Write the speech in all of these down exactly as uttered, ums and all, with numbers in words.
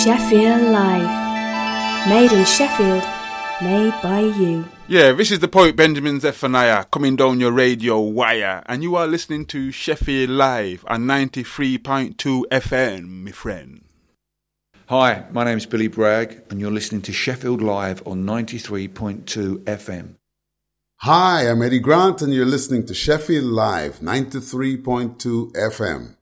Sheffield Live. Made in Sheffield, made by you. Yeah, this is the poet Benjamin Zephaniah coming down your radio wire, and you are listening to Sheffield Live on ninety-three point two F M, my friend. Hi, my name is Billy Bragg, and you're listening to Sheffield Live on ninety-three point two F M. Hi, I'm Eddie Grant, and you're listening to Sheffield Live, ninety-three point two F M.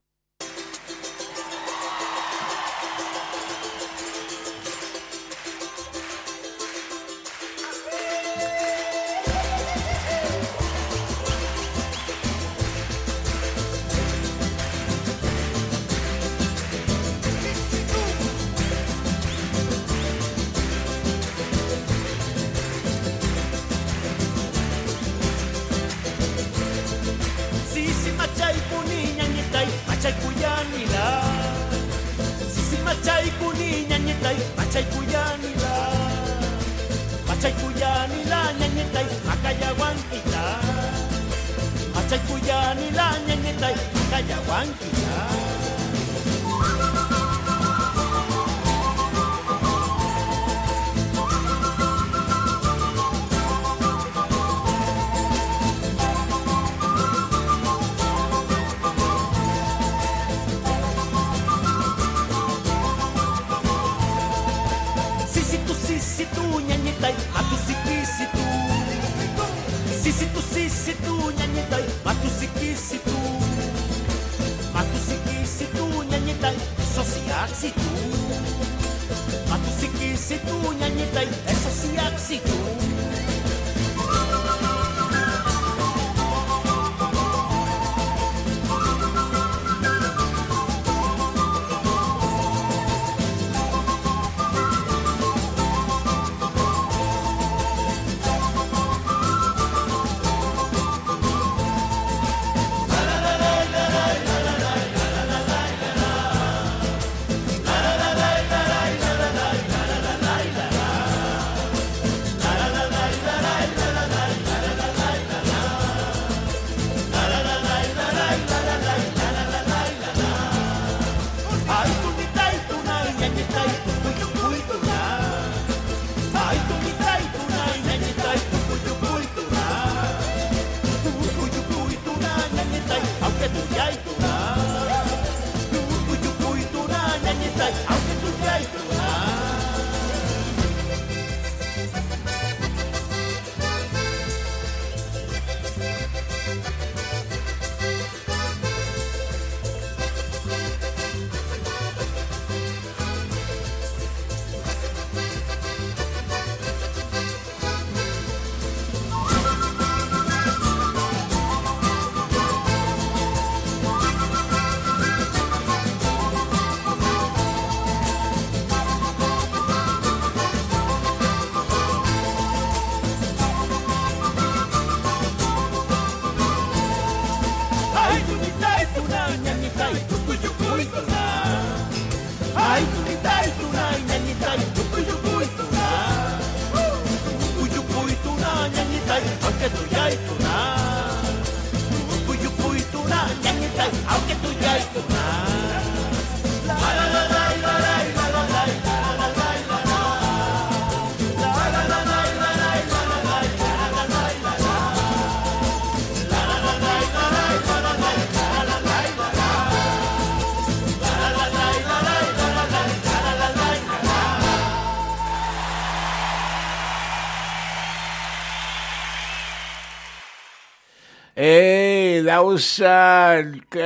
Hey, that was uh,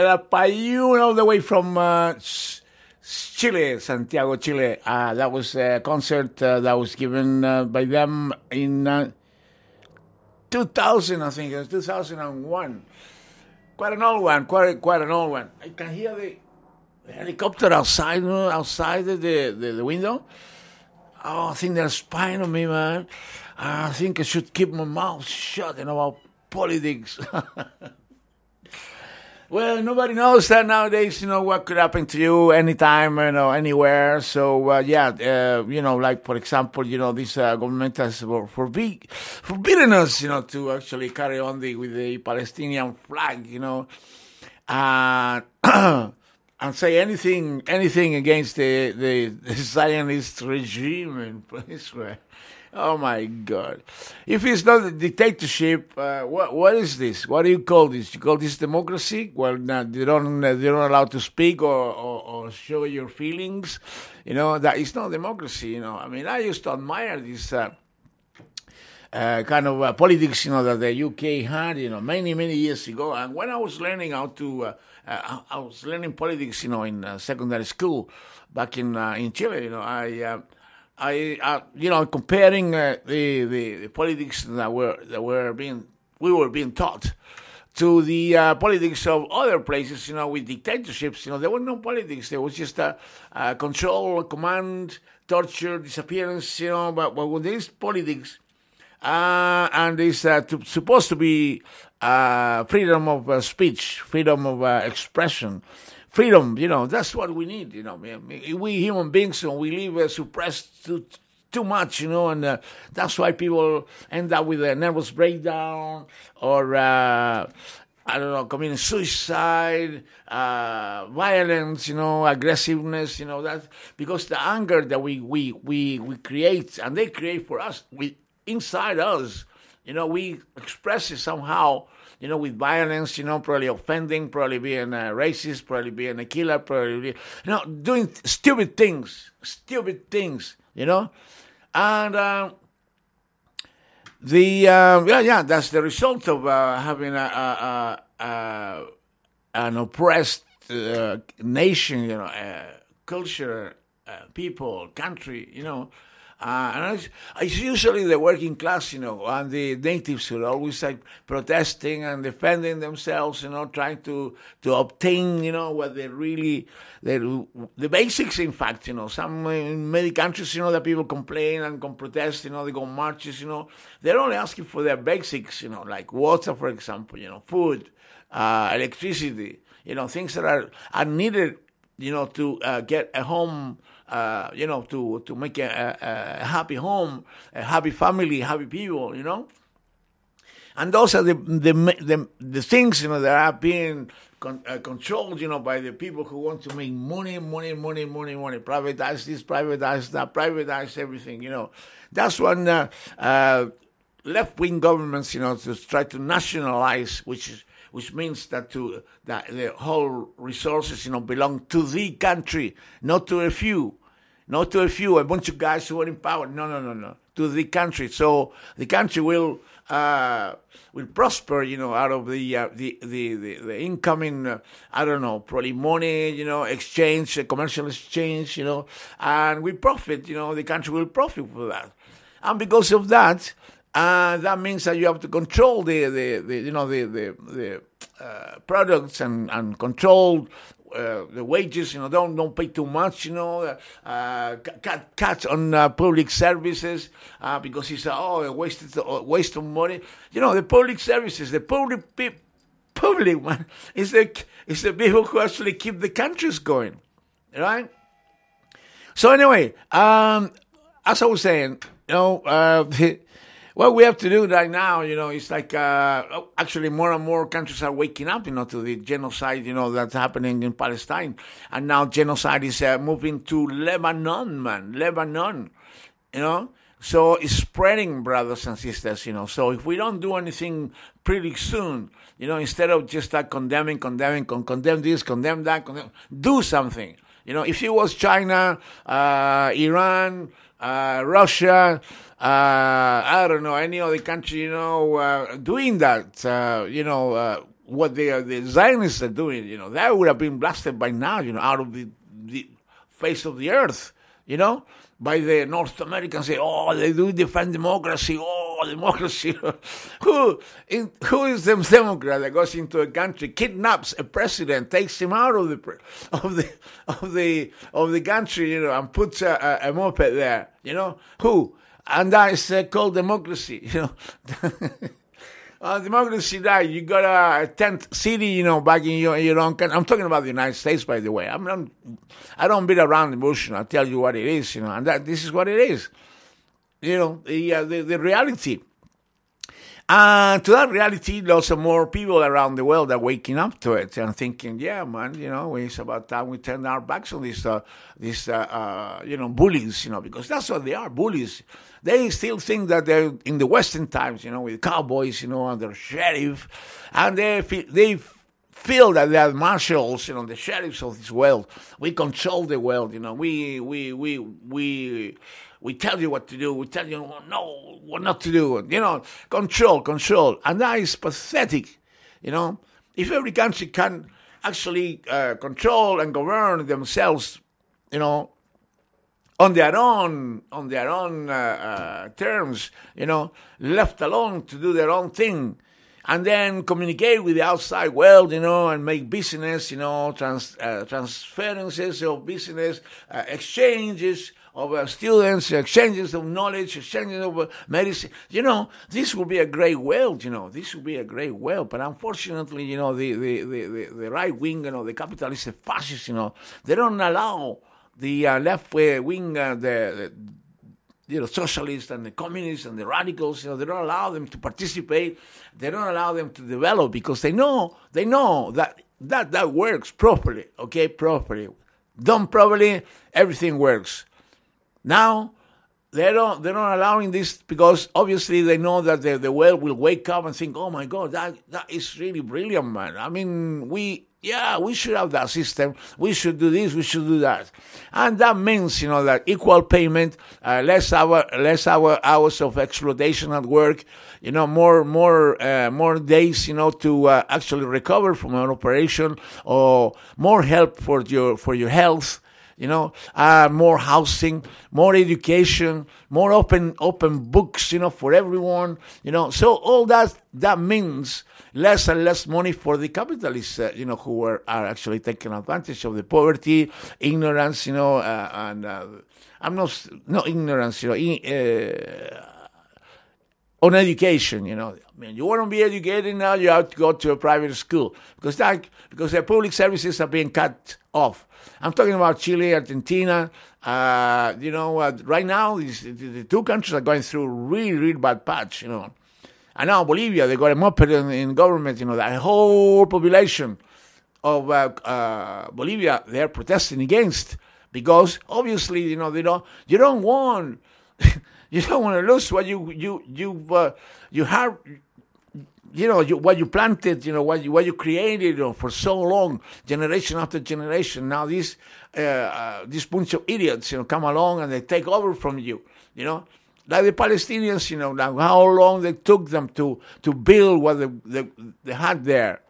Payún all the way from uh, Chile, Santiago, Chile. Uh, that was a concert uh, that was given uh, by them in uh, two thousand, I think it was two thousand one. Quite an old one, quite quite an old one. I can hear the, the helicopter outside, you know, outside the, the, the window. Oh, I think they're spying on me, man. I think I should keep my mouth shut, you know, about politics. Well, nobody knows that nowadays, you know, what could happen to you anytime, you know, anywhere. So, uh, yeah, uh, you know, like, for example, you know, this uh, government has forbid, forbidden us, you know, to actually carry on the, with the Palestinian flag, you know. Uh, and say anything anything against the, the, the Zionist regime in Israel. Oh my God! If it's not a dictatorship, uh, what what is this? What do you call this? You call this democracy? Well, no, they don't they're not allowed to speak or, or, or show your feelings. You know that it's not democracy. You know, I mean, I used to admire this uh, uh, kind of uh, politics. You know that the U K had. You know, many many years ago, and when I was learning how to, uh, uh, I was learning politics. You know, in uh, secondary school back in uh, in Chile. You know, I. Uh, I, uh, you know, comparing uh, the, the the politics that were that were being we were being taught to the uh, politics of other places, you know, with dictatorships, you know, there was no politics. There was just a, a control, command, torture, disappearance, you know. But, but when there is politics, uh, and it's uh, to, supposed to be uh, freedom of uh, speech, freedom of uh, expression. Freedom, you know, that's what we need, you know. We human beings, you know, we live uh, suppressed too, too much, you know, and uh, that's why people end up with a nervous breakdown or, uh, I don't know, committing suicide, uh, violence, you know, aggressiveness, you know, that because the anger that we, we, we, we create and they create for us, we inside us, you know, we express it somehow. You know, with violence, you know, probably offending, probably being a racist, probably being a killer, probably, you know, doing stupid things, stupid things, you know. And uh, the, uh, yeah, yeah, that's the result of uh, having a, a, a, a, an oppressed uh, nation, you know, uh, culture, uh, people, country, you know. Uh, and it's, it's usually the working class, you know, and the natives who are always like protesting and defending themselves, you know, trying to, to obtain, you know, what they really, they, the basics, in fact, you know, some in many countries, you know, that people complain and come protest, you know, they go marches, you know, they're only asking for their basics, you know, like water, for example, you know, food, uh, electricity, you know, things that are, are needed, you know, to uh, get a home. Uh, you know, to to make a, a, a happy home, a happy family, happy people, you know. And those are the the the, the things, you know, that are being con- uh, controlled, you know, by the people who want to make money, money, money, money, money. Privatize this, privatize that, privatize everything, you know. That's when uh, uh, left-wing governments, you know, to try to nationalize, which is. Which means that to that the whole resources, you know, belong to the country, not to a few, not to a few, a bunch of guys who are in power. No, no, no, no, to the country. So the country will uh, will prosper, you know, out of the uh, the, the the the incoming, uh, I don't know, probably money, you know, exchange, uh, commercial exchange, you know, and we profit. You know, the country will profit for that, and because of that. Uh, that means that you have to control the, the, the you know the the, the uh, products and, and control uh, the wages. You know, don't don't pay too much. You know, uh, cut cut on uh, public services uh, because it's uh, oh a wasted uh, waste of money. You know, the public services, the public pe- public man is the is the people who actually keep the countries going, right? So anyway, um, as I was saying, you know. Uh, the, What we have to do right now, you know, it's like uh, actually more and more countries are waking up, you know, to the genocide, you know, that's happening in Palestine. And now genocide is uh, moving to Lebanon, man, Lebanon, you know. So it's spreading, brothers and sisters, you know. So if we don't do anything pretty soon, you know, instead of just uh, condemning, condemning, con- condemn this, condemn that, condemn, do something. You know, if it was China, uh, Iran, uh, Russia, uh, I don't know, any other country, you know, uh, doing that, uh, you know, uh, what they are, the Zionists are doing, you know, that would have been blasted by now, you know, out of the, the face of the earth, you know, by the North Americans. Say, oh, they do defend democracy, oh, democracy. who, in, who is the Democrat that goes into a country, kidnaps a president, takes him out of the of the of the of the country, you know, and puts a, a, a moped there, you know? Who? And that is uh, called democracy, you know. uh, democracy died. You got a, a tent city, you know, back in your, your own country. I'm talking about the United States, by the way. I'm not, I don't beat around the bush, you know. I tell you what it is, you know, and that this is what it is. You know, the uh, the, the reality. And to that reality, lots of more people around the world are waking up to it and thinking, yeah, man, you know, it's about time we turn our backs on these, uh, these uh, uh, you know, bullies, you know, because that's what they are, bullies. They still think that they're in the Western times, you know, with cowboys, you know, and their sheriff, and they feel, they feel that they are marshals, you know, the sheriffs of this world. We control the world, you know, we, we, we, we, we tell you what to do. We tell you, no, what not to do. You know, control, control. And that is pathetic, you know. If every country can actually uh, control and govern themselves, you know, on their own, on their own uh, uh, terms, you know, left alone to do their own thing, and then communicate with the outside world, you know, and make business, you know, trans, uh, transferences of business, uh, exchanges of uh, students, exchanges of knowledge, exchanges of uh, medicine. You know, this will be a great world, you know, this will be a great world. But unfortunately, you know, the, the, the, the, the right wing, you know, the capitalist fascists, you know, they don't allow the uh, left wing, uh, the, the you know, socialists and the communists and the radicals, you know, they don't allow them to participate. They don't allow them to develop because they know, they know that that, that works properly, okay, properly. Done properly, everything works. Now, they don't, they're not allowing this because obviously they know that the, the world will wake up and think, oh my God, that, that is really brilliant, man. I mean, we, yeah, we should have that system. We should do this, we should do that. And that means, you know, that equal payment, uh, less hour, less hour, hours of exploitation at work, you know, more, more, uh, more days, you know, to uh, actually recover from an operation, or more help for your, for your health. You know, uh, more housing, more education, more open open books, you know, for everyone, you know. So all that that means less and less money for the capitalists, uh, you know, who are, are actually taking advantage of the poverty, ignorance, you know, uh, and uh, I'm not, not ignorance, you know, in, uh, on education, you know. I mean, you want to be educated now, you have to go to a private school because that because the public services are being cut off. I'm talking about Chile, Argentina. Uh, you know, uh, right now, these, the two countries are going through really, really bad patch, you know. And now Bolivia, they got a moped in, in government, you know, that whole population of uh, uh, Bolivia, they're protesting against because obviously, you know, they don't, you don't want, you don't want to lose what you, you, you, uh, you have, you know, you, what you planted, you know, what you, what you created, you know, for so long, generation after generation. Now these, uh, uh, this bunch of idiots, you know, come along and they take over from you, you know. Like the Palestinians, you know, like how long they took them to, to build what they, they, they had there.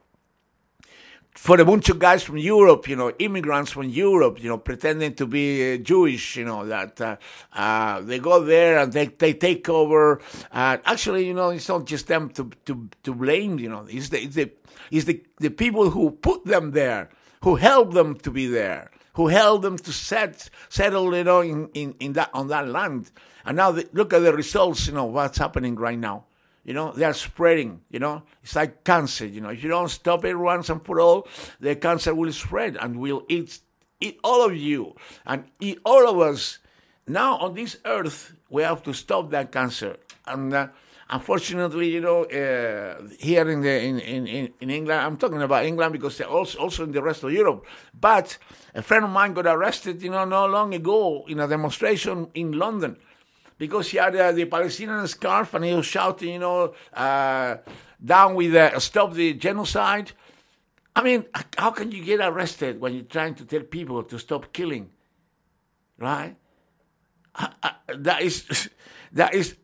For a bunch of guys from Europe, you know, immigrants from Europe, you know, pretending to be uh, Jewish, you know, that uh, uh, they go there and they, they take over. Uh, actually, you know, it's not just them to to, to blame, you know. It's the it's the it's the, the people who put them there, who helped them to be there, who helped them to set settle, you know, in, in, in that on that land. And now the, look at the results, you know, what's happening right now. You know, they are spreading, you know. It's like cancer, you know. If you don't stop it once and for all, the cancer will spread and will eat, eat all of you and eat all of us. Now on this earth, we have to stop that cancer. And uh, unfortunately, you know, uh, here in, the, in, in, in England, I'm talking about England because they're also, also in the rest of Europe. But a friend of mine got arrested, you know, not long ago in a demonstration in London. Because he had uh, the Palestinian scarf and he was shouting, you know, uh, down with uh, stop the genocide. I mean, how can you get arrested when you're trying to tell people to stop killing, right? Uh, uh, that is, that is,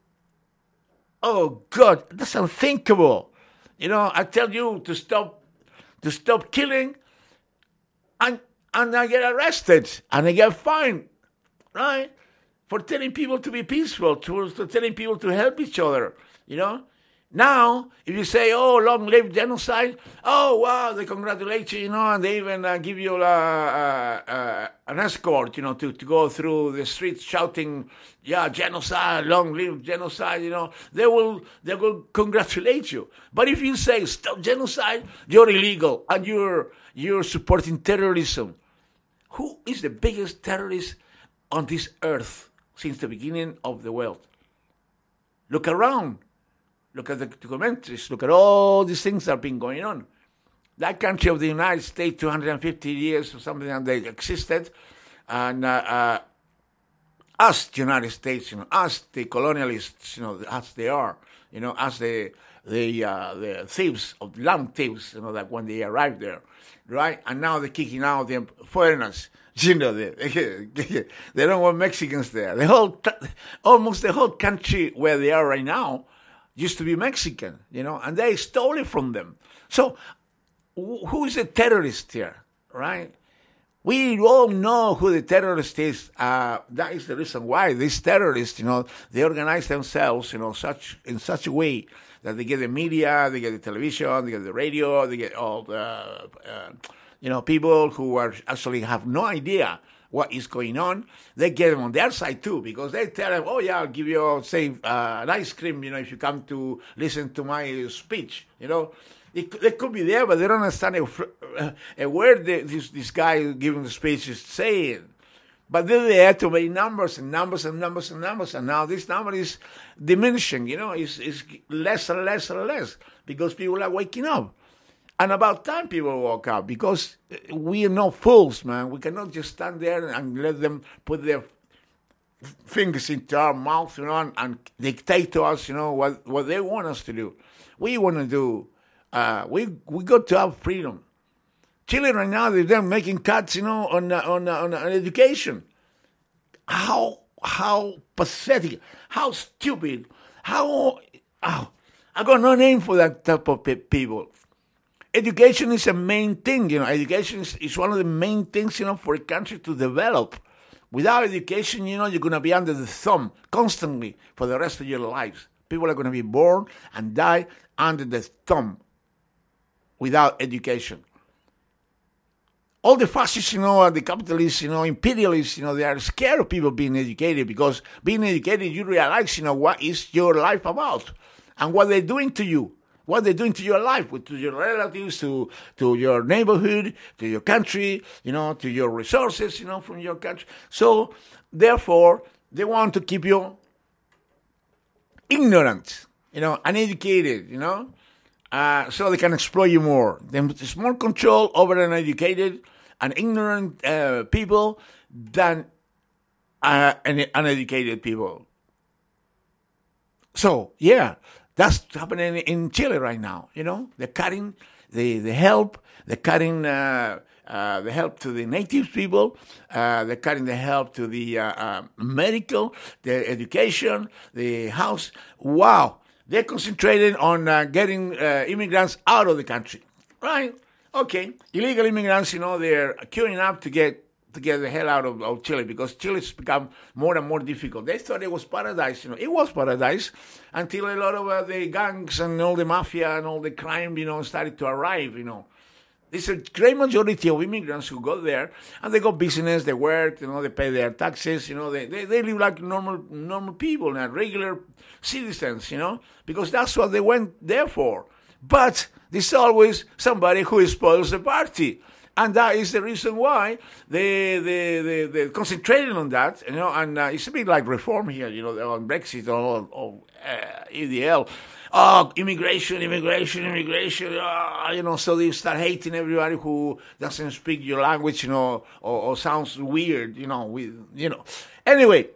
oh God, that's unthinkable. You know, I tell you to stop, to stop killing, and and I get arrested and I get fined, right? For telling people to be peaceful, to, to telling people to help each other, you know. Now, if you say, oh, long live genocide, oh, wow, they congratulate you, you know, and they even uh, give you uh, uh, uh, an escort, you know, to, to go through the streets shouting, yeah, genocide, long live genocide, you know. They will, they will congratulate you. But if you say, stop genocide, you're illegal and you're, you're supporting terrorism. Who is the biggest terrorist on this earth since the beginning of the world? Look around. Look at the documentaries. Look at all these things that have been going on. That country of the United States, two hundred fifty years or something, and they existed. And uh, uh, us, the United States, you know, us, the colonialists, you know, as they are, you know, as the the uh, the thieves, of land thieves, you know, that when they arrived there, right? And now they're kicking out the foreigners. You know, they, they don't want Mexicans there. The whole, almost the whole country where they are right now used to be Mexican, you know, and they stole it from them. So who is the terrorist here, right? We all know who the terrorist is. Uh, that is the reason why these terrorists, you know, they organize themselves, you know, such in such a way that they get the media, they get the television, they get the radio, they get all the, uh, you know, people who are actually have no idea what is going on. They get them on their side too, because they tell them, oh yeah, I'll give you, say, uh, an ice cream, you know, if you come to listen to my speech, you know. They, they could be there, but they don't understand a, a word the, this, this guy giving the speech is saying. But then they had to make numbers and numbers and numbers and numbers, and now this number is diminishing, you know, it's, it's less and less and less, because people are waking up. And about time people woke up, because we are no fools, man. We cannot just stand there and let them put their fingers into our mouth, you know, and, and dictate to us, you know, what, what they want us to do. We want to do, uh, we we got to have freedom. Chile right now, they're making cuts, you know, on on on, on education. How how pathetic, how stupid, how, oh, I got no name for that type of people. Education is a main thing, you know. Education is, is one of the main things, you know, for a country to develop. Without education, you know, you're going to be under the thumb constantly for the rest of your lives. People are going to be born and die under the thumb without education. All the fascists, you know, the capitalists, you know, imperialists, you know, they are scared of people being educated, because being educated, you realize, you know, what is your life about and what they're doing to you. What they're doing to your life, to your relatives, to, to your neighborhood, to your country, you know, to your resources, you know, from your country. So, therefore, they want to keep you ignorant, you know, uneducated, you know, uh, so they can exploit you more. There's more control over uneducated and ignorant uh, people than uh, uneducated people. So, yeah. That's happening in Chile right now, you know. They're cutting the, the help. They're cutting uh, uh, the help to the native people. Uh, they're cutting the help to the uh, uh, medical, the education, the house. Wow. They're concentrating on uh, getting uh, immigrants out of the country, right? Okay. Illegal immigrants, you know, they're queuing up to get to get the hell out of, of Chile, because Chile's become more and more difficult. They thought it was paradise, you know. It was paradise until a lot of uh, the gangs and all the mafia and all the crime, you know, started to arrive, you know. There's a great majority of immigrants who go there, and they got business, they work, you know, they pay their taxes, you know, they, they, they live like normal normal people, and regular citizens, you know, because that's what they went there for. But there's always somebody who spoils the party. And that is the reason why they they they they're concentrating on that, you know. And uh, it's a bit like reform here, you know, on Brexit or, or uh, E D L. Oh, immigration, immigration, immigration. Oh, you know, so they start hating everybody who doesn't speak your language, you know, or, or sounds weird, you know. With you know. Anyway,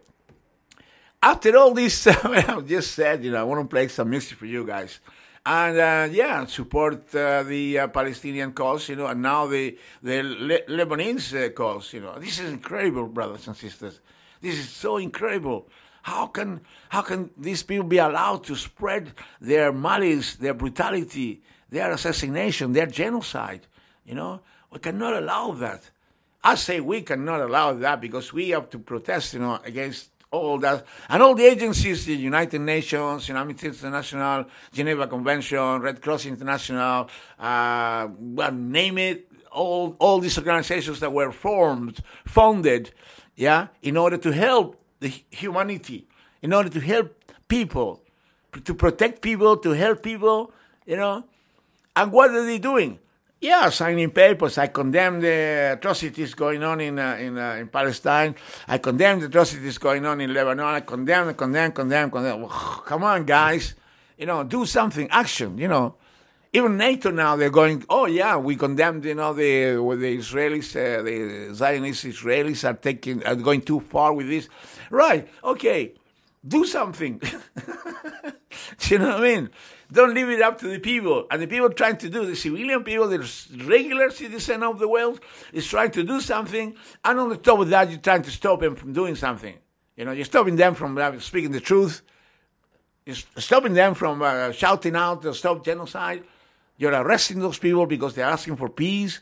after all this, I've just said, you know, I want to play some music for you guys. And, uh, yeah, support uh, the uh, Palestinian cause, you know, and now the, the Le- Lebanese uh, cause, you know. This is incredible, brothers and sisters. This is so incredible. How can how can these people be allowed to spread their malice, their brutality, their assassination, their genocide, you know? We cannot allow that. I say we cannot allow that, because we have to protest, you know, against all that, and all the agencies, the United Nations, you know, Amnesty International, Geneva Convention, Red Cross International, uh, well, name it, all all these organizations that were formed, founded, yeah, in order to help the humanity, in order to help people, to protect people, to help people, you know. And what are they doing? Yeah, signing papers. I condemn the atrocities going on in uh, in uh, in Palestine. I condemn the atrocities going on in Lebanon. I condemn, condemn, condemn, condemn. Come on, guys. You know, do something, action, you know. Even NATO now, they're going, oh, yeah, we condemned, you know, the with the Israelis, uh, the Zionist Israelis are taking, are going too far with this. Right, okay, do something. Do you know what I mean? Don't leave it up to the people. And the people trying to do, the civilian people, the regular citizen of the world, is trying to do something. And on the top of that, you're trying to stop them from doing something. You know, you're stopping them from uh, speaking the truth. You're stopping them from uh, shouting out to stop genocide. You're arresting those people because they're asking for peace.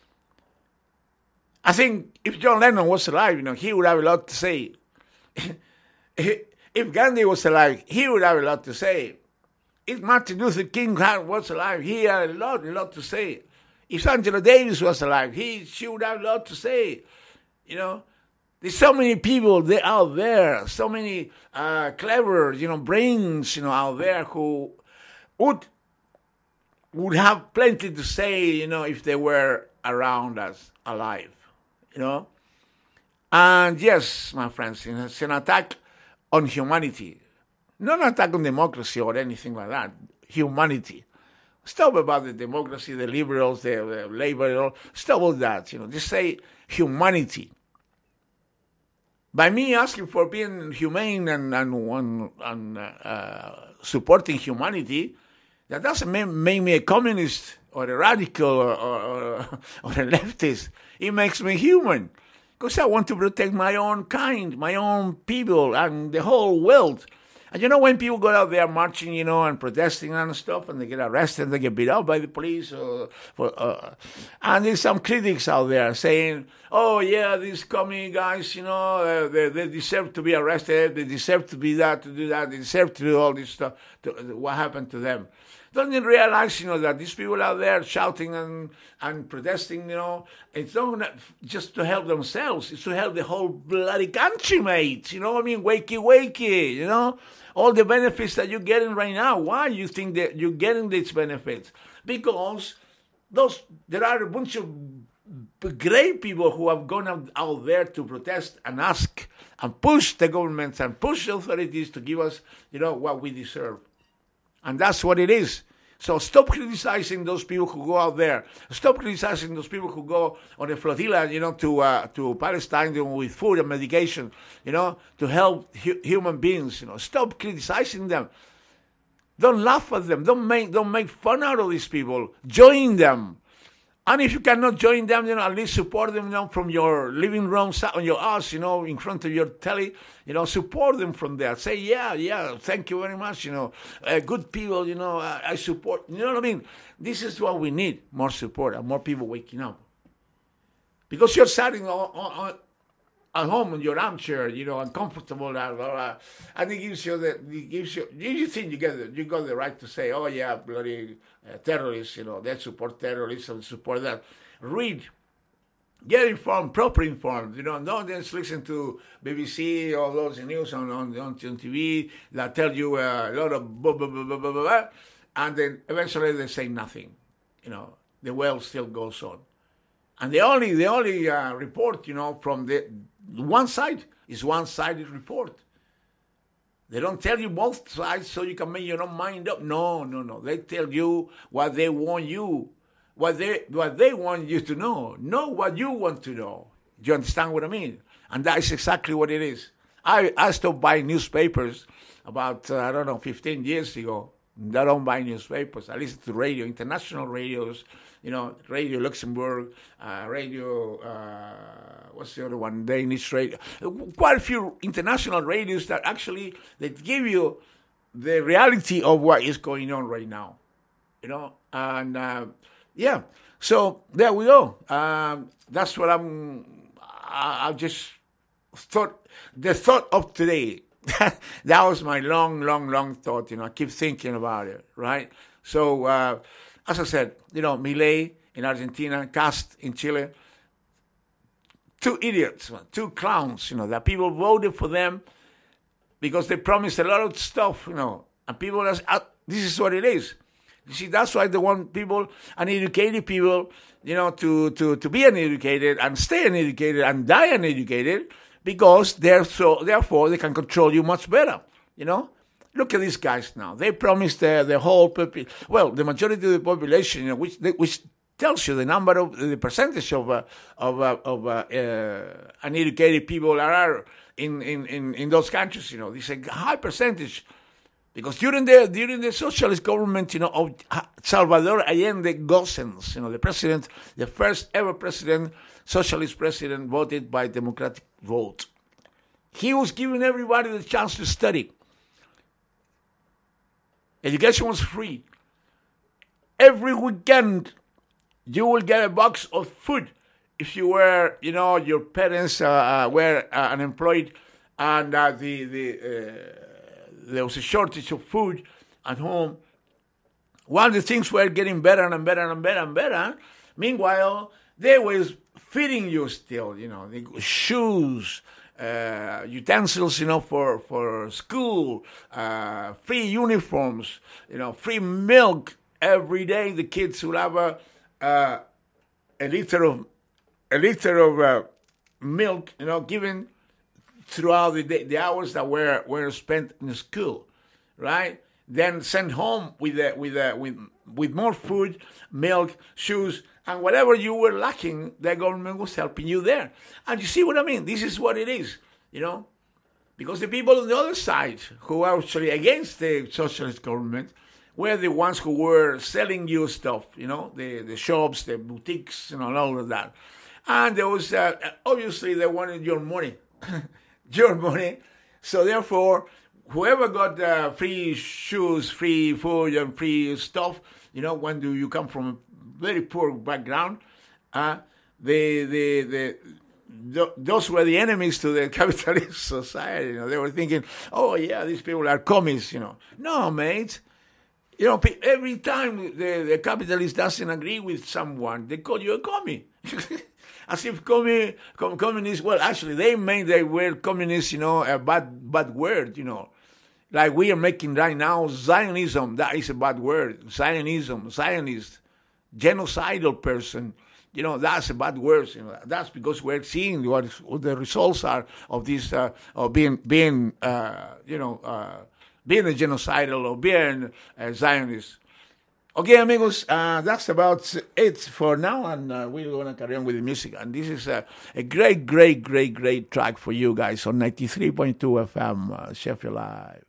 I think if John Lennon was alive, you know, he would have a lot to say. If Gandhi was alive, he would have a lot to say. If Martin Luther King was alive, he had a lot, a lot to say. If Angela Davis was alive, he, she would have a lot to say. You know, there's so many people there, out there, so many uh, clever, you know, brains, you know, out there who would would have plenty to say, you know, if they were around us, alive, you know. And yes, my friends, it's an attack on humanity. Not an attack on democracy or anything like that. Humanity. Stop about the democracy, the liberals, the, the labor, stop all that, you know. Just say humanity. By me asking for being humane and, and, and, and uh, supporting humanity, that doesn't make, make me a communist or a radical or, or, or a leftist. It makes me human. Because I want to protect my own kind, my own people, and the whole world. And you know, when people go out there marching, you know, and protesting and stuff, and they get arrested, they get beat up by the police, or, for, uh, and there's some critics out there saying, oh, yeah, these communist guys, you know, uh, they, they deserve to be arrested, they deserve to be that, to do that, they deserve to do all this stuff. To, what happened to them? Don't you realize, you know, that these people out there shouting and, and protesting, you know, it's not just to help themselves, it's to help the whole bloody country, mate. You know what I mean? Wakey, wakey, you know? All the benefits that you're getting right now. Why you think that you're getting these benefits? Because those there are a bunch of great people who have gone out, out there to protest and ask and push the governments and push the authorities to give us, you know, what we deserve. And that's what it is. So stop criticizing those people who go out there. Stop criticizing those people who go on a flotilla, you know, to uh, to Palestine with food and medication, you know, to help hu- human beings. You know, stop criticizing them. Don't laugh at them. Don't make don't make fun out of these people. Join them. And if you cannot join them, you know, at least support them, you know, from your living room, on your ass, you know, in front of your telly, you know, support them from there. Say, yeah, yeah, thank you very much, you know, uh, good people, you know, I, I support, you know what I mean? This is what we need, more support and more people waking up. Because you're sitting on, on, at home in your armchair, you know, uncomfortable, blah, blah, blah, and it gives you the, it gives you, you think you get the, you got the right to say, oh yeah, bloody uh, terrorists, you know, they support terrorists and support that. Read, get informed, proper informed, you know, don't just listen to B B C or those news on, on, on T V that tell you uh, a lot of blah, blah, blah, blah, blah, blah, and then eventually they say nothing, you know, the world still goes on. And the only, the only uh, report, you know, from the one side is one-sided report. They don't tell you both sides so you can make your own mind up. No, no, no. They tell you what they want you, what they what they want you to know. Know what you want to know. Do you understand what I mean? And that is exactly what it is. I, I stopped buying newspapers about, uh, I don't know, fifteen years ago. I don't buy newspapers. I listen to radio, international radios, you know, Radio Luxembourg, uh, Radio, uh, what's the other one, Danish radio. Quite a few international radios that actually, that give you the reality of what is going on right now, you know. And, uh, yeah, so there we go. Um, that's what I'm, I, I just thought, the thought of today. That was my long, long, long thought, you know. I keep thinking about it, right? So, uh, as I said, you know, Milei in Argentina, Kast in Chile, two idiots, two clowns, you know, that people voted for them because they promised a lot of stuff, you know, and people are, uh, this is what it is. You see, that's why they want people, uneducated people, you know, to, to, to be uneducated and stay uneducated and die uneducated, because they're so, therefore they can control you much better, you know. Look at these guys now. They promised the, the whole people, well, the majority of the population, you know, which which tells you the number of the percentage of uh, of uh, of uh, uh, uneducated people are in, in, in, in those countries. You know, it's a high percentage because during the during the socialist government, you know, of Salvador Allende Gossens, you know, the president, the first ever president, socialist president, voted by democratic vote. He was giving everybody the chance to study. Education was free. Every weekend, you will get a box of food if you were, you know, your parents uh, were uh, unemployed and uh, the the uh, there was a shortage of food at home. While the things were getting better and better and better and better, meanwhile, they was feeding you still, you know, the shoes, uh, utensils, you know, for, for school, uh, free uniforms, you know, free milk. Every day the kids would have a, uh, a liter of a liter of uh, milk, you know, given throughout the day, the hours that were, were spent in school, right? Then sent home with uh, with uh, with with more food, milk, shoes, and whatever you were lacking, the government was helping you there. And you see what I mean? This is what it is, you know, because the people on the other side who are actually against the socialist government were the ones who were selling you stuff, you know, the the shops, the boutiques, you know, and all of that. And there was uh, obviously they wanted your money. Your money. So therefore, whoever got uh, free shoes, free food, and free stuff, you know, when do you come from a very poor background, uh, the, the, the, the, those were the enemies to the capitalist society. You know, they were thinking, oh, yeah, these people are commies, you know. No, mate. You know, every time the, the capitalist doesn't agree with someone, they call you a commie. As if commun, com, communists, well, actually, they made the word communist, you know, a bad bad word, you know. Like we are making right now, Zionism, that is a bad word. Zionism, Zionist, genocidal person, you know, that's a bad word. You know. That's because we're seeing what, what the results are of this, uh, of being, being uh, you know, uh, being a genocidal or being a Zionist. Okay, amigos, uh, that's about it for now, and uh, we're going to carry on with the music. And this is a, a great, great, great, great track for you guys on ninety-three point two F M, uh, Sheffield Live.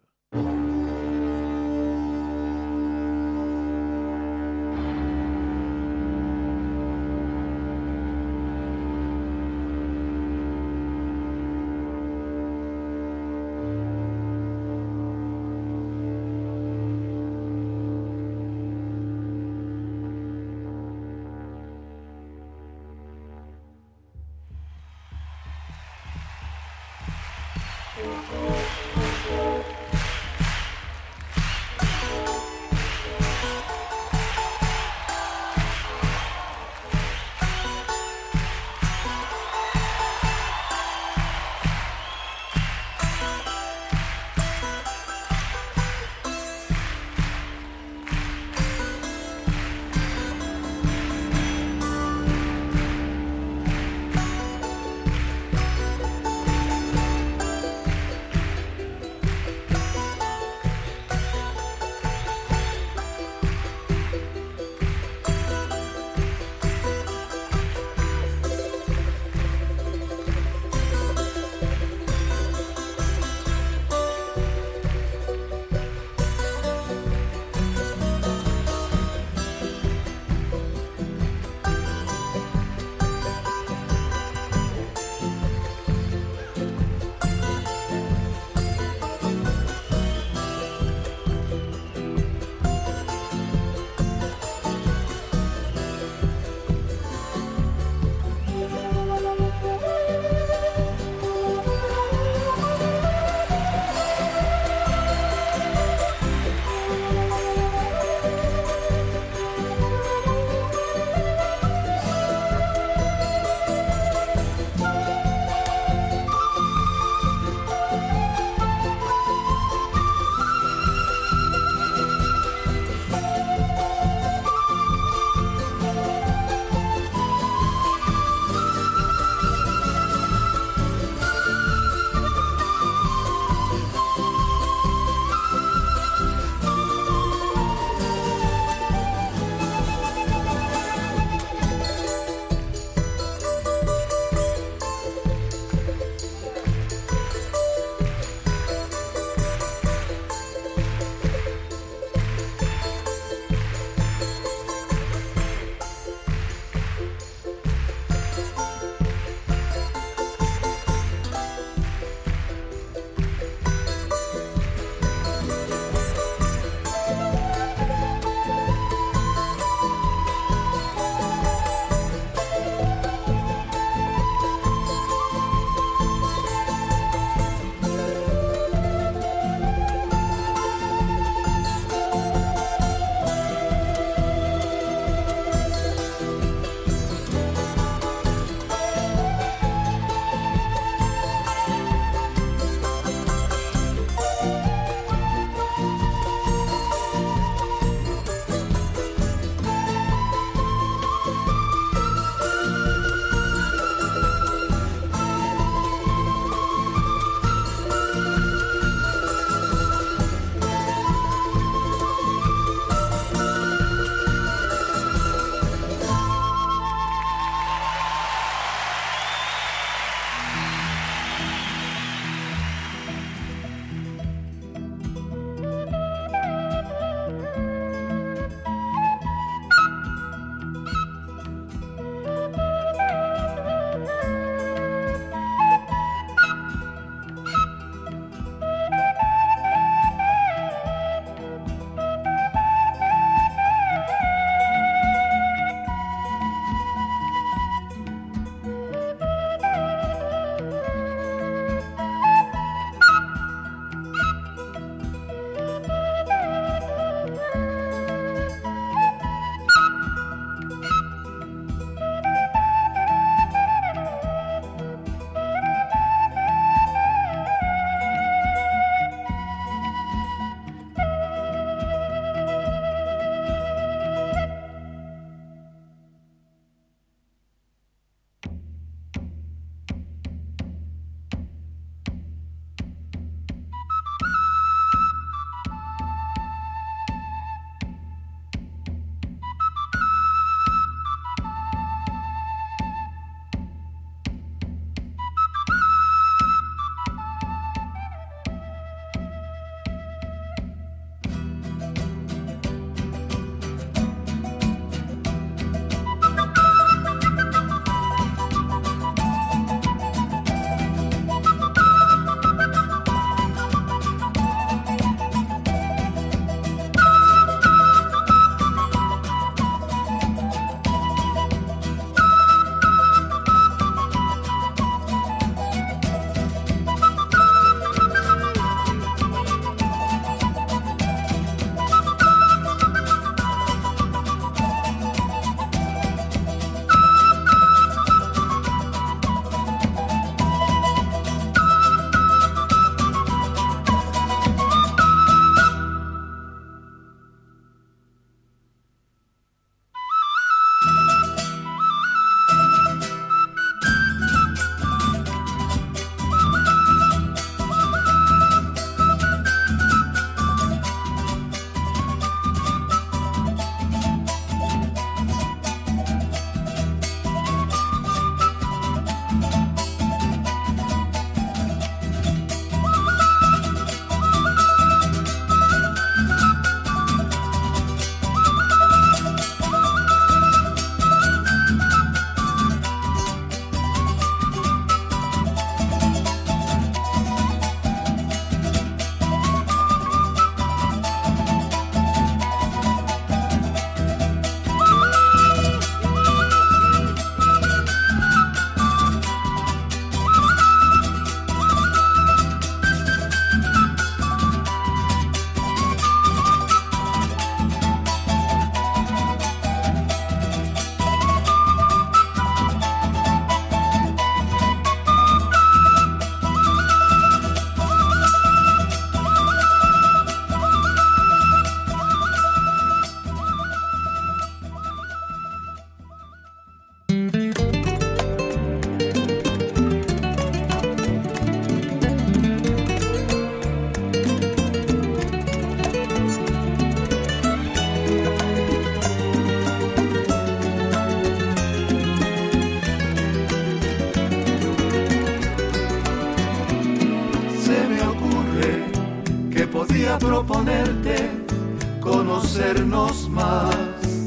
a proponerte conocernos más.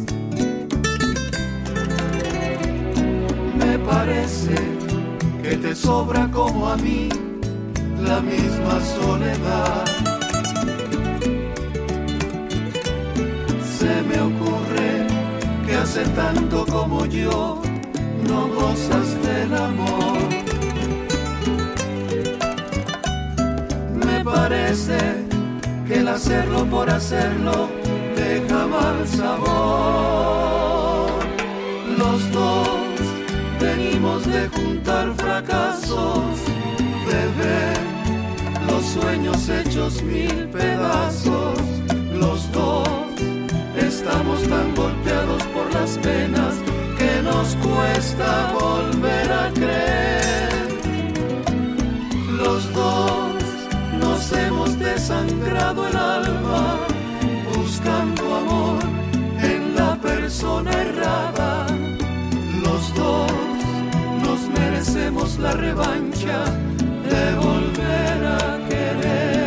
Me parece que te sobra como a mí la misma soledad. Se me ocurre que hace tanto como yo no gozas del amor. Me parece que el hacerlo por hacerlo deja mal sabor. Los dos venimos de juntar fracasos, de ver los sueños hechos mil pedazos. Los dos estamos tan golpeados por las penas que nos cuesta volver a creer. Los dos nos hemos desangrado el alma buscando amor en la persona errada. Los dos nos merecemos la revancha de volver a querer.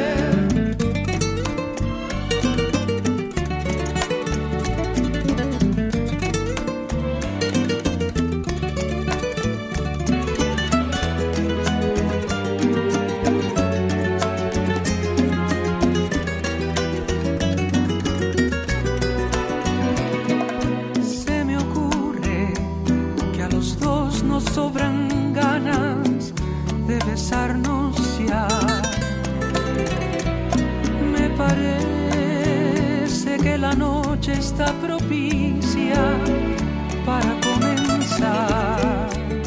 Sobran ganas de besarnos ya. Me parece que la noche está propicia para comenzar.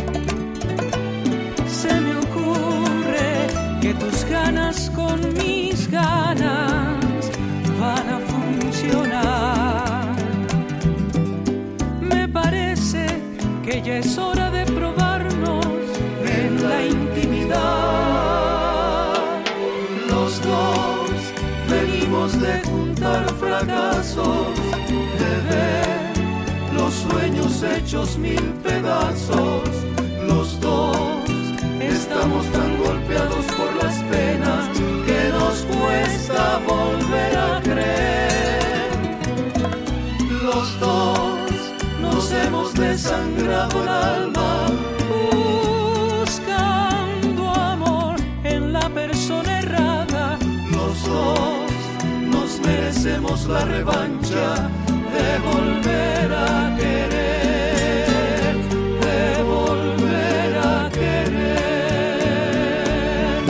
Se me ocurre que tus ganas con mis ganas van a funcionar. Me parece que ya es hora de probarnos en la intimidad. Los dos venimos de juntar fracasos, de ver los sueños hechos mil pedazos. Los dos estamos tan golpeados por las penas que nos cuesta volver a creer. Los dos nos hemos desangrado el alma buscando amor en la persona errada. Los dos nos merecemos la revancha de volver a querer, de volver a querer.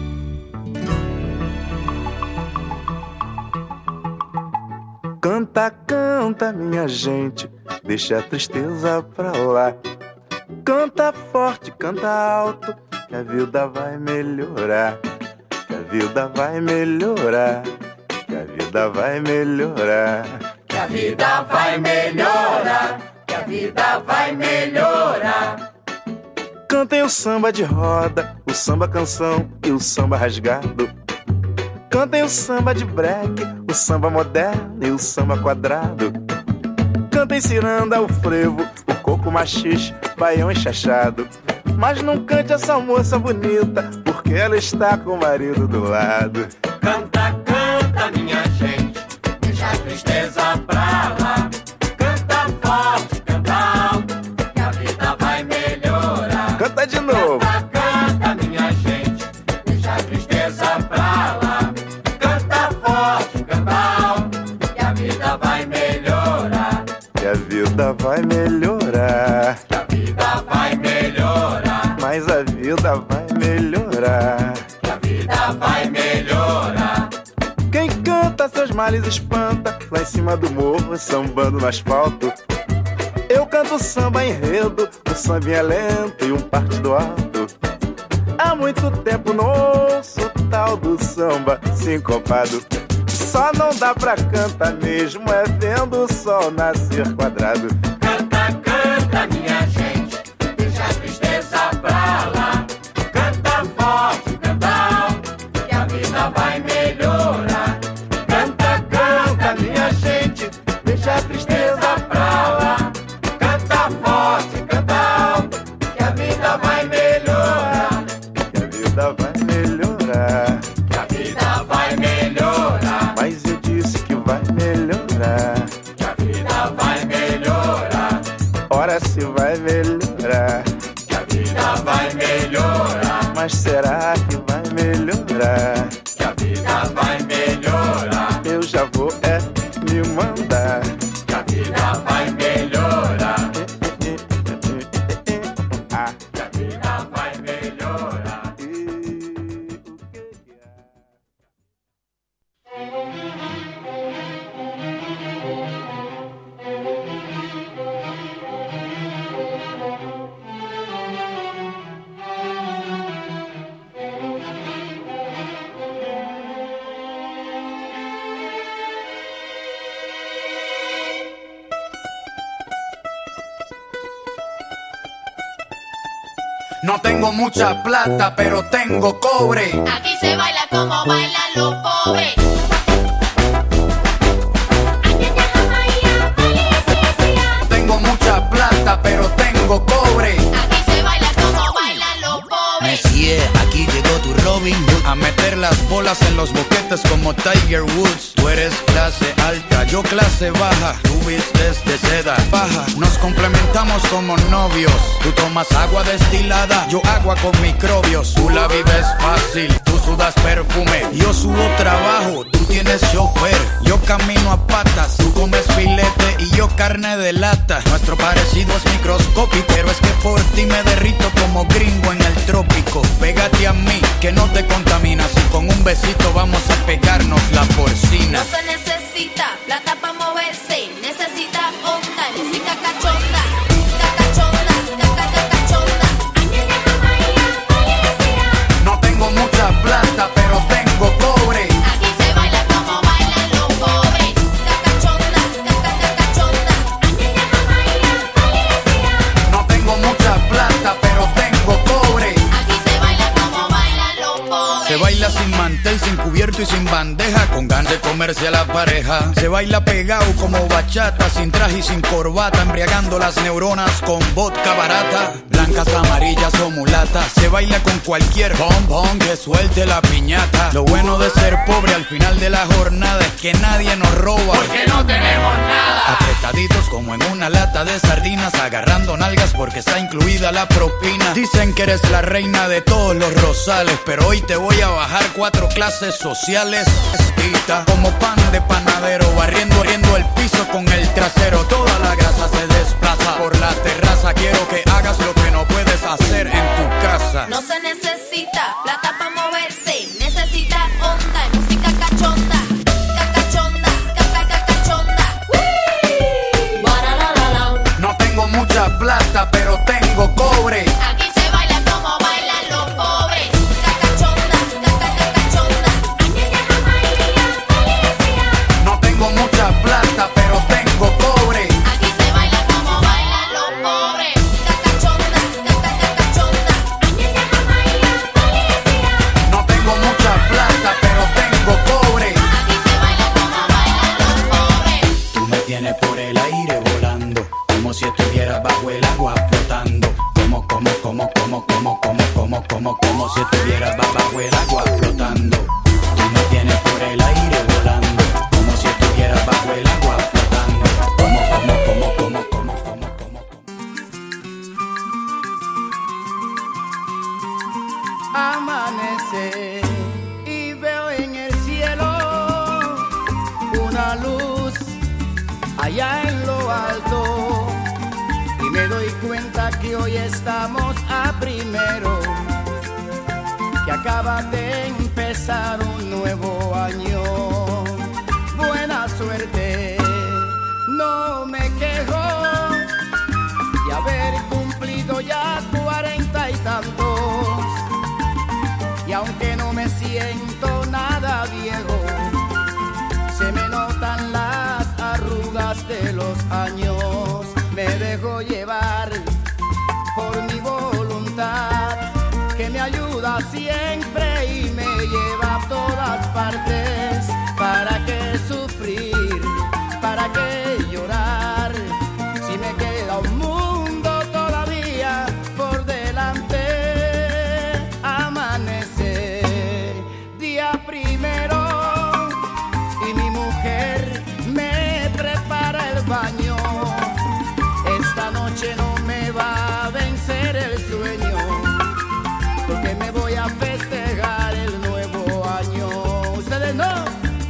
Canta, canta, minha gente, deixa a tristeza pra lá. Canta forte, canta alto, que a vida vai melhorar. Que a vida vai melhorar. Que a vida vai melhorar. Que a vida vai melhorar. Que a vida vai melhorar. Cantem o samba de roda, o samba canção e o samba rasgado. Cantem o samba de break, o samba moderno e o samba quadrado. Cantem ciranda, o frevo, o coco machixe, baião enxachado. Mas não cante essa moça bonita, porque ela está com o marido do lado. Canta, canta, minha gente, deixa a tristeza pra lá. Canta forte, canta alto, que a vida vai melhorar. Canta de novo. Canta, canta, minha gente, deixa a tristeza pra lá. Canta forte, canta alto, que a vida vai melhorar. Que a vida vai melhorar. Que a vida vai melhorar. Mas a vida vai melhorar. Que a vida vai melhorar. Quem canta seus males espanta, lá em cima do morro, sambando no asfalto. Eu canto samba enredo, um sambinha lento e um partido alto. Há muito tempo não ouço o tal do samba sincopado. Só não dá pra cantar mesmo, é vendo o sol nascer quadrado. Canta, canta, minha gente, deixa a tristeza pra lá. Canta forte, canta alto, que a vida vai melhorar. Canta, canta, minha gente, deixa a tristeza pra lá. Canta forte, canta alto, que a vida vai melhorar. Que a vida vai melhorar. Que a vida vai melhorar. vida vai melhorar. Mas será que vai melhorar? Que a vida vai melhorar. Eu já vou é me mandar. Que a vida vai melhorar. Ah. Que a vida vai melhorar. No tengo mucha plata, pero tengo cobre. Aquí se baila como bailan los pobres. Tengo mucha plata, pero tengo cobre. Aquí se baila como bailan los pobres. Messier, aquí llegó tu Robin Hood a meter las bolas en los boquetes como Tiger Woods. Tú eres clase alta, yo clase baja. Tú vistes de seda baja. Nos complementamos como novios. Tú tomas agua destilada, yo agua con microbios. Tú la vives fácil, tú sudas perfume. Yo subo trabajo, tú tienes chofer. Yo camino a patas, tú comes filete y yo carne de lata. Nuestro parecido es microscópico, pero es que por ti me derrito como gringo en el trópico. Pégate a mí, que no te contaminas. Y con un besito vamos a pegarnos la porcina. No se necesita plata para moverse, necesita onda, música cachonda, cachonda, cachonda. No tengo mucha plata, pero tengo cobre. Aquí se baila como bailan los pobres. Cachonda, cachonda. No tengo mucha plata, pero tengo cobre. Aquí se baila como bailan los pobres. Se baila sin mantel, sin cubierto y sin bandeja, con ganas de comerse a la pareja. Se baila pegado como bachata, sin traje y sin corbata, embriagando las neuronas con vodka barata. Blancas, amarillas o mulatas. Se baila con cualquier bombón que suelte la piñata. Lo bueno de ser pobre al final de la jornada es que nadie nos roba, Porque no tenemos nada. apretaditos como en una lata de sardinas, agarrando nalgas porque está incluida la propina. Dicen que eres la reina de todos los rosales, pero hoy te voy a bajar cuatro clases sociales. Esquita, como pan de panadero, barriendo, barriendo el piso con el trasero. Toda la grasa se desplaza por la terraza. Quiero que hagas lo que no puedes hacer en tu casa. No se necesita plata para moverse, necesita onda, música cachonda, cachonda, cachonda. No tengo mucha plata, pero tengo cobre. Aquí se baila como bailan los pobres. Cachonda, cachonda. No tengo mucha plata, pero tengo cobre. Aquí se baila como bailan los pobres. Cachonda, cachonda. No tengo mucha plata, pero tengo cobre. Aquí se baila como bailan los pobres. Tú me tienes por el aire volando, como si estuvieras bajo el agua flotando. Como, como, como, como, como, como, como, como, como si estuvieras bajo el agua flotando. Tú me tienes por el aire volando, como si estuvieras bajo el agua flotando. Como, como, como, como, como, como, como. Amanece y veo en el cielo una luz allá en lo alto, y me doy cuenta que hoy estamos a primero, que acaba de empezar un nuevo año. Buena suerte, no me quejo de haber cumplido ya cuarenta y tantos, y aunque no me siento nada viejo, se me notan las arrugas de los años. Me dejo llevar por mi voluntad, que me ayuda siempre y me lleva a todas partes. ¿Para qué sufrir? ¿Para qué llorar? Si me queda un mundo todavía por delante. Amanece día primero y mi mujer me prepara el baño. Esta noche no me va a vencer el sueño. porque me voy a festejar el nuevo año. Ustedes no.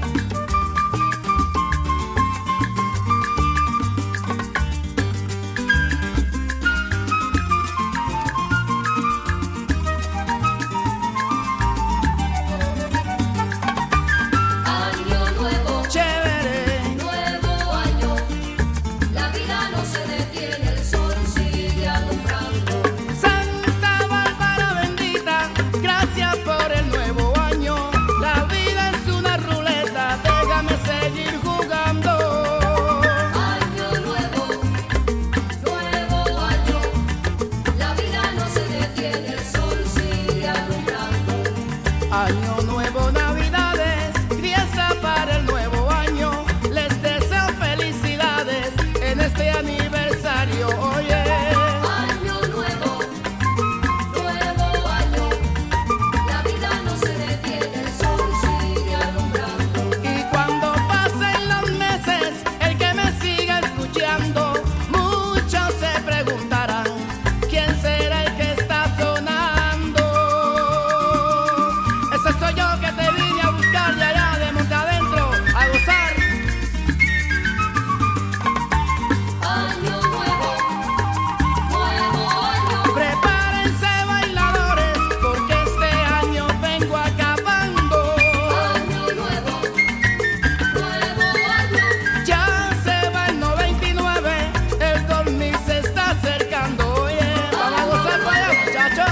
Año nuevo, navidades, fiesta para el nuevo año. Les deseo felicidades en este aniversario. Oye, año nuevo, nuevo año. La vida no se detiene, el sol sigue alumbrando. Y cuando pasen los meses, el que me siga escuchando, muchos se preguntarán quién será el que está sonando. Soy yo que te vine a buscar de allá de monte adentro a gozar. Año nuevo, nuevo año. Prepárense bailadores porque este año vengo acabando. Año nuevo, nuevo año. Ya se va el noventa y nueve, el dos mil se está acercando. Oye, vamos a gozar para allá, muchachos.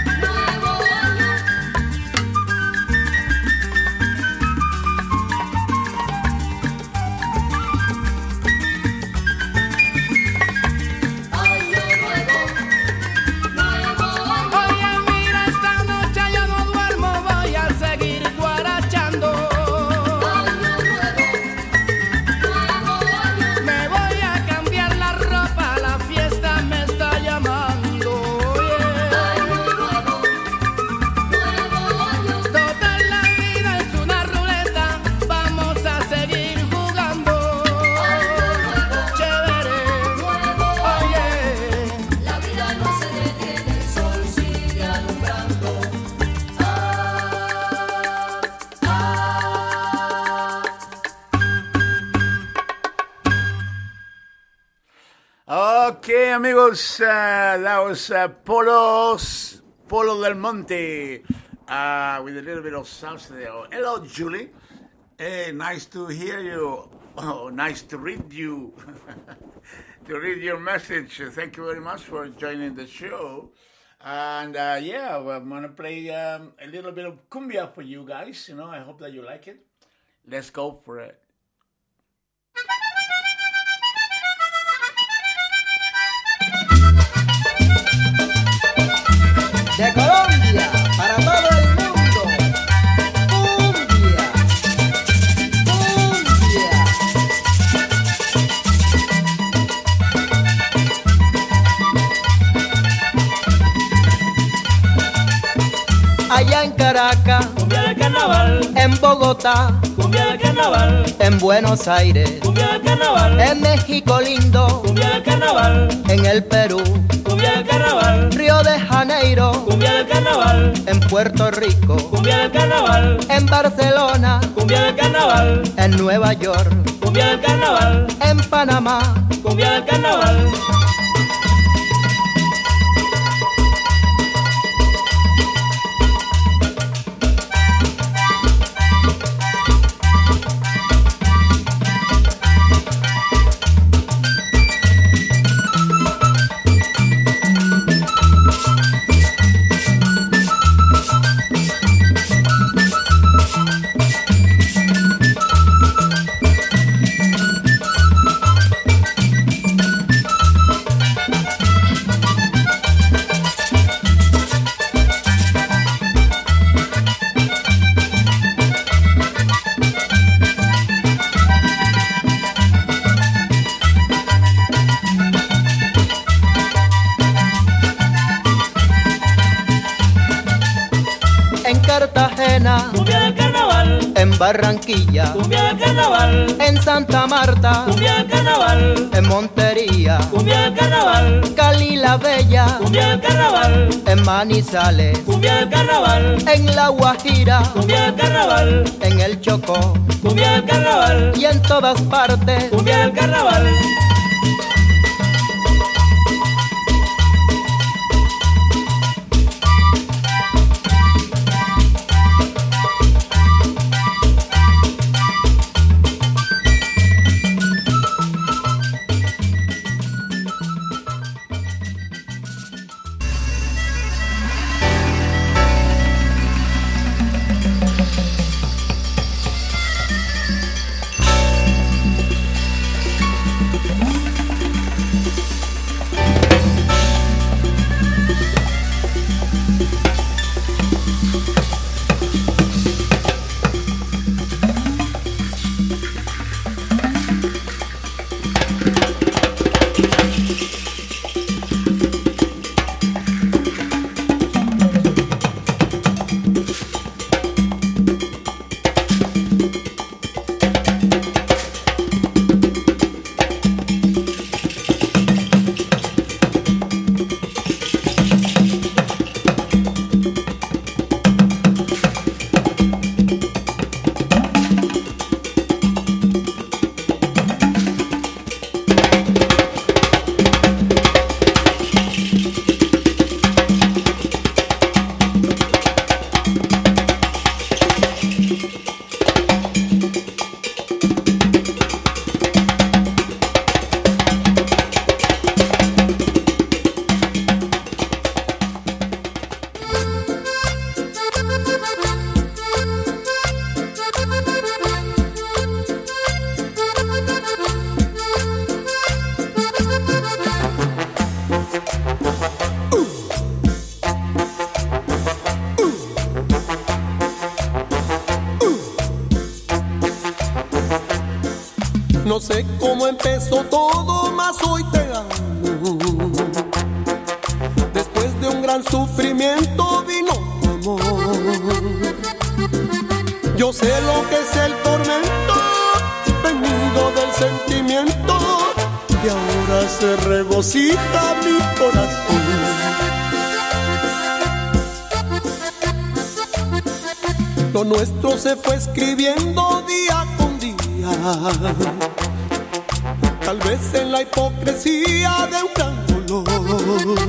Okay, amigos, uh, that was uh, Polos, Polo del Monte, uh, with a little bit of salsa there. Hello, Julie. Hey, nice to hear you. Oh, nice to read you, to read your message. Thank you very much for joining the show. And uh, yeah, I'm gonna play um, a little bit of cumbia for you guys. You know, I hope that you like it. Let's go for it. De Colombia para todo el mundo, cumbia, cumbia. Allá en Caracas, cumbia del carnaval. En Bogotá, cumbia del carnaval. En Buenos Aires, cumbia del carnaval. En México lindo, cumbia del carnaval. En el Perú, cumbia del carnaval. Río de Janeiro, cumbia del carnaval. En Puerto Rico, cumbia del carnaval. En Barcelona, cumbia del carnaval. En Nueva York, cumbia del carnaval. En Panamá, cumbia del carnaval. Cartagena, cumbia del carnaval. En Barranquilla, cumbia del carnaval. En Santa Marta, cumbia del carnaval. En Montería, cumbia del carnaval. Cali la Bella, cumbia del carnaval. En Manizales, cumbia del carnaval. En La Guajira, cumbia del carnaval. En el Chocó, cumbia del carnaval. Y en todas partes, cumbia del carnaval. No sé cómo empezó todo, mas hoy te amo. Después de un gran sufrimiento vino tu amor. Yo sé lo que es el tormento, venido del sentimiento, y ahora se regocija mi corazón. Lo nuestro se fue escribiendo día con día, tal vez en la hipocresía de un gran dolor.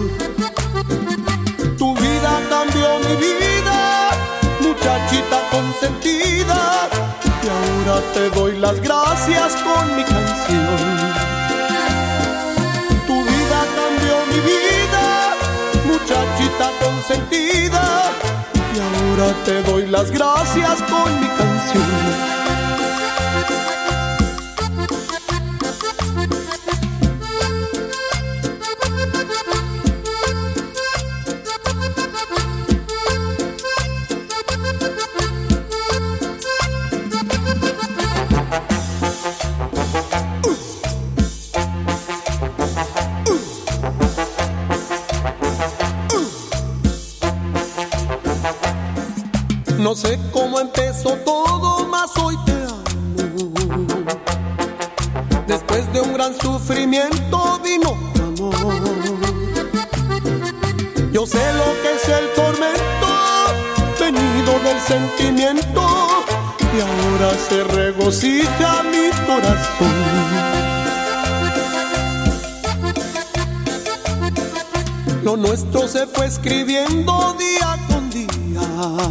Tu vida cambió mi vida, muchachita consentida, y ahora te doy las gracias con mi canción. Tu vida cambió mi vida, muchachita consentida, y ahora te doy las gracias con mi canción. No sé cómo empezó todo, mas hoy te amo. Después de un gran sufrimiento vino tu amor. Yo sé lo que es el tormento, venido del sentimiento, y ahora se regocija mi corazón. Lo nuestro se fue escribiendo día con día,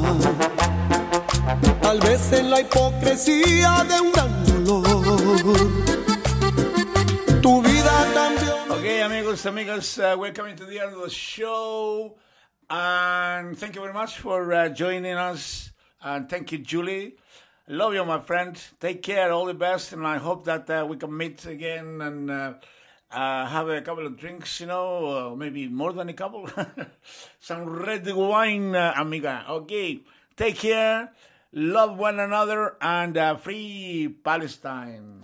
tal vez en la hipocresía de un gran dolor. Tu vida cambió. Okay, amigos, amigas, uh, we're coming to the end of the show, and thank you very much for uh, joining us, and thank you, Julie. I love you, my friend. Take care, all the best, and I hope that uh, we can meet again and uh, uh, have a couple of drinks, you know, uh, maybe more than a couple. Some red wine, uh, amiga. Okay, take care. Love one another, and uh, free Palestine.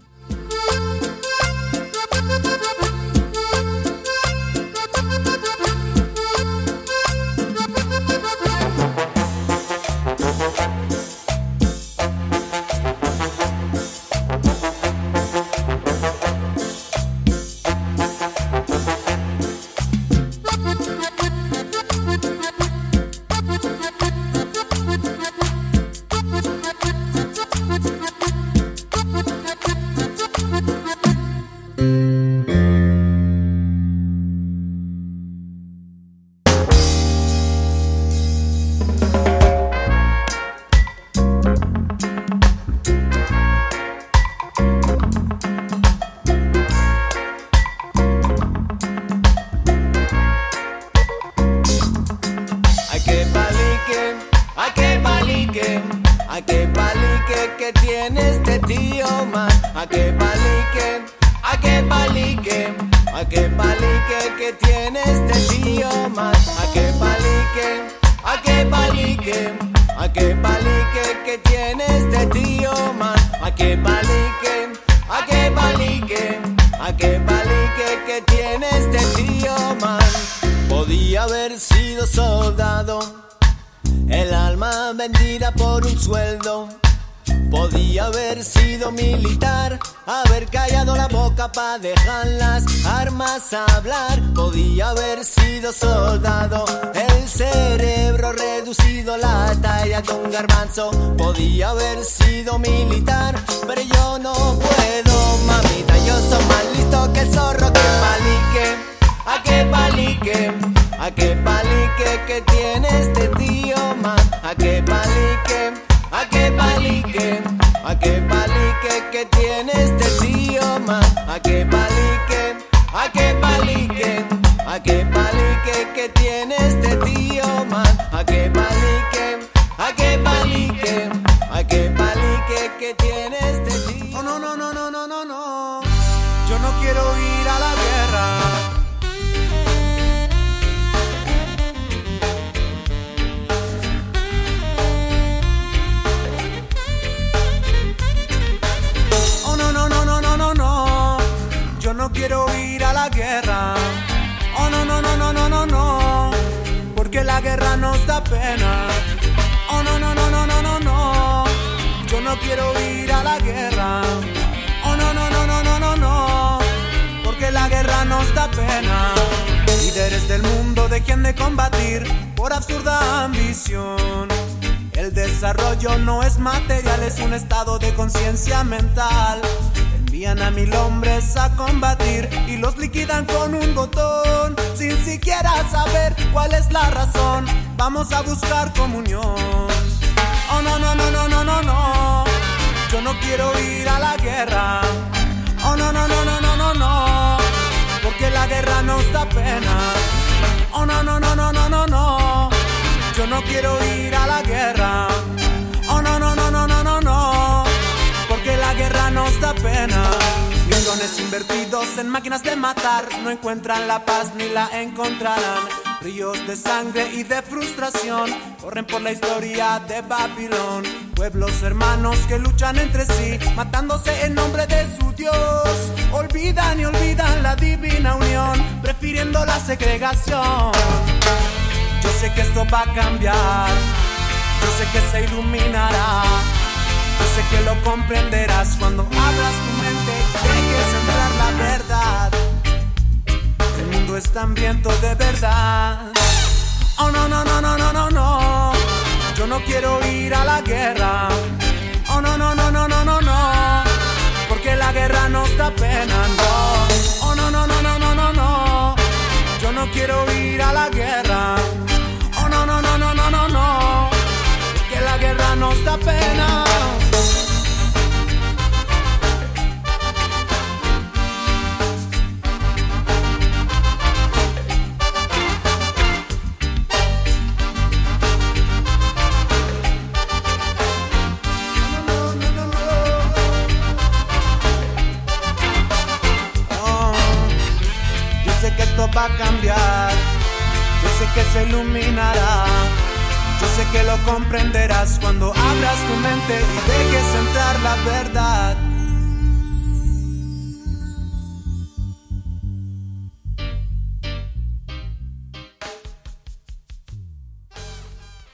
palique, a que palique, a que palique que tiene este tío man, a que palique, a que palique, a que palique que tiene este tío man, a que palique, a que palique, a que palique que tiene este tío man, a que palique, a que palique, a que palique que tiene este tío man. Podía haber sido soldado, el alma vendida por un sueldo. Podía haber sido militar, haber callado la boca pa' dejar las armas hablar. Podía haber sido soldado, el cerebro reducido a la talla de un garbanzo. Podía haber sido militar, pero yo no puedo, mamita. Yo soy más listo que el zorro. Que palique, a que palique, a que palique que tiene este tío man, a que palique, a que palique, a que palique que tiene este tío man, a que palique, a que palique, a que palique que tiene este tío man, a que palique, a que palique, a que palique que tiene este tío. Oh, no, no, no, no, no, no, no. Yo no quiero ir a la guerra. Yo no quiero ir a la guerra. Oh, no, no, no, no, no, no, no. Porque la guerra nos da pena. Oh, no, no, no, no, no, no, no. Yo no quiero ir a la guerra. Oh, no, no, no, no, no, no, no. Porque la guerra nos da pena. Líderes del mundo dejen de combatir por absurda ambición. El desarrollo no es material, es un estado de conciencia mental. Envían a mil hombres a combatir y los liquidan con un botón, sin siquiera saber cuál es la razón. Vamos a buscar comunión. Oh, no, no, no, no, no, no, no. Yo no quiero ir a la guerra. Oh, no, no, no, no, no, no, no. Porque la guerra nos da pena. Oh, no, no, no, no, no, no, no. Yo no quiero ir a la guerra. Oh, no, no, no, no, no, no, no. Porque la guerra nos da pena. Millones invertidos en máquinas de matar no encuentran la paz ni la encontrarán. Ríos de sangre y de frustración corren por la historia de Babilón. Pueblos hermanos que luchan entre sí, matándose en nombre de su Dios. Olvidan y olvidan la divina unión, prefiriendo la segregación. Yo sé que esto va a cambiar, yo sé que se iluminará. Yo sé que lo comprenderás cuando abras tu mente y dejes entrar la verdad. El mundo es hambriento de verdad. Oh, no, no, no, no, no, no, no. Yo no quiero ir a la guerra. Oh, no, no, no, no, no, no, no. Porque la guerra nos da pena, no. Oh, no, no, no, no, no, no, no. Yo no quiero ir a la guerra. Oh, no, no, no, no, no, no, no. Porque la guerra nos da pena. Va a cambiar, yo sé que se iluminará, yo sé que lo comprenderás cuando abras tu mente y dejes entrar la verdad.